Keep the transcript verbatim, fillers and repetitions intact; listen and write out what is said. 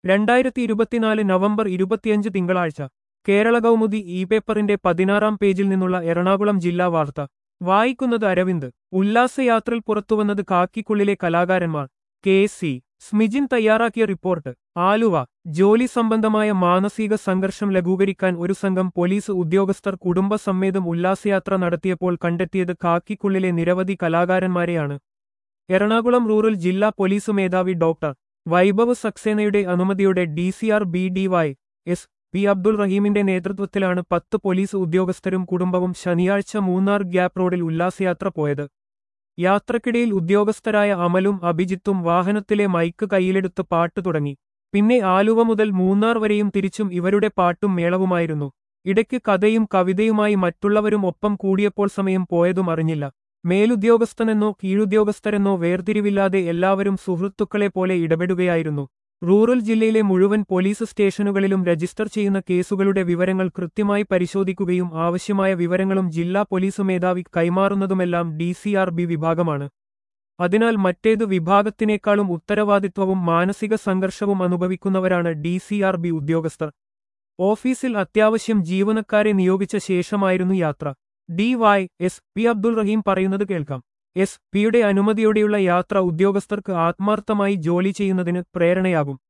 രണ്ടായിരത്തി ഇരുപത്തിനാല് നവംബർ ഇരുപത്തിയഞ്ച് തിങ്കളാഴ്ച കേരള കൗമുദി ഇ പേപ്പറിന്റെ പതിനാറാം പേജിൽ നിന്നുള്ള എറണാകുളം ജില്ലാ വാർത്ത വായിക്കുന്നത് അരവിന്ദ്. ഉല്ലാസയാത്രയിൽ പുറത്തുവന്നത് കാക്കിക്കുള്ളിലെ കലാകാരന്മാർ. കെ സി സ്മിജിൻ തയ്യാറാക്കിയ റിപ്പോർട്ട്. ആലുവ. ജോലി സംബന്ധമായ മാനസിക സംഘർഷം ലഘൂകരിക്കാൻ ഒരു സംഘം പോലീസ് ഉദ്യോഗസ്ഥർ കുടുംബസമ്മേതം ഉല്ലാസയാത്ര നടത്തിയപ്പോൾ കണ്ടെത്തിയത് കാക്കിക്കുള്ളിലെ നിരവധി കലാകാരന്മാരെയാണ്. എറണാകുളം റൂറൽ ജില്ലാ പോലീസ് മേധാവി ഡോക്ടർ വൈഭവ് സക്സേനയുടെ അനുമതിയോടെ D C R B D Y S P Abdul റഹീമിന്റെ നേതൃത്വത്തിലാണ് പത്ത് പോലീസ് ഉദ്യോഗസ്ഥരും കുടുംബവും ശനിയാഴ്ച മൂന്നാർ ഗ്യാപ് റോഡിൽ ഉല്ലാസയാത്ര പോയത്. യാത്രക്കിടയിൽ ഉദ്യോഗസ്ഥരായ അമലും അഭിജിത്തും വാഹനത്തിലെ മൈക്ക് കൈയിലെടുത്ത് പാട്ട് തുടങ്ങി. പിന്നെ ആലുവ മുതൽ മൂന്നാർ വരെയും തിരിച്ചും ഇവരുടെ പാട്ടും മേളവുമായിരുന്നു. ഇടയ്ക്ക് കഥയും കവിതയുമായി മറ്റുള്ളവരും ഒപ്പം കൂടിയപ്പോൾ സമയം പോയതും അറിഞ്ഞില്ല. മേലുദ്യോഗസ്ഥനെന്നോ കീഴുദ്യോഗസ്ഥരെന്നോ വേർതിരിവില്ലാതെ എല്ലാവരും സുഹൃത്തുക്കളെ പോലെ ഇടപെടുകയായിരുന്നു. റൂറൽ ജില്ലയിലെ മുഴുവൻ പോലീസ് സ്റ്റേഷനുകളിലും രജിസ്റ്റർ ചെയ്യുന്ന കേസുകളുടെ വിവരങ്ങൾ കൃത്യമായി പരിശോധിക്കുകയും ആവശ്യമായ വിവരങ്ങളും ജില്ലാ പോലീസ് മേധാവി കൈമാറുന്നതുമെല്ലാം ഡി സി ആർ ബി വിഭാഗമാണ്. അതിനാൽ മറ്റേതു വിഭാഗത്തിനേക്കാളും ഉത്തരവാദിത്വവും മാനസിക സംഘർഷവും അനുഭവിക്കുന്നവരാണ് ഡി സി ആർ ബി ഉദ്യോഗസ്ഥർ. ഓഫീസിൽ അത്യാവശ്യം ജീവനക്കാരെ നിയോഗിച്ച ശേഷമായിരുന്നു യാത്ര. D Y S P Abdul Rahim പറയുന്നത് കേൾക്കാം. എസ് പിയുടെ അനുമതിയോടെയുള്ള യാത്ര ഉദ്യോഗസ്ഥർക്ക് ആത്മാർത്ഥമായി ജോലി ചെയ്യുന്നതിന് പ്രേരണയാകും.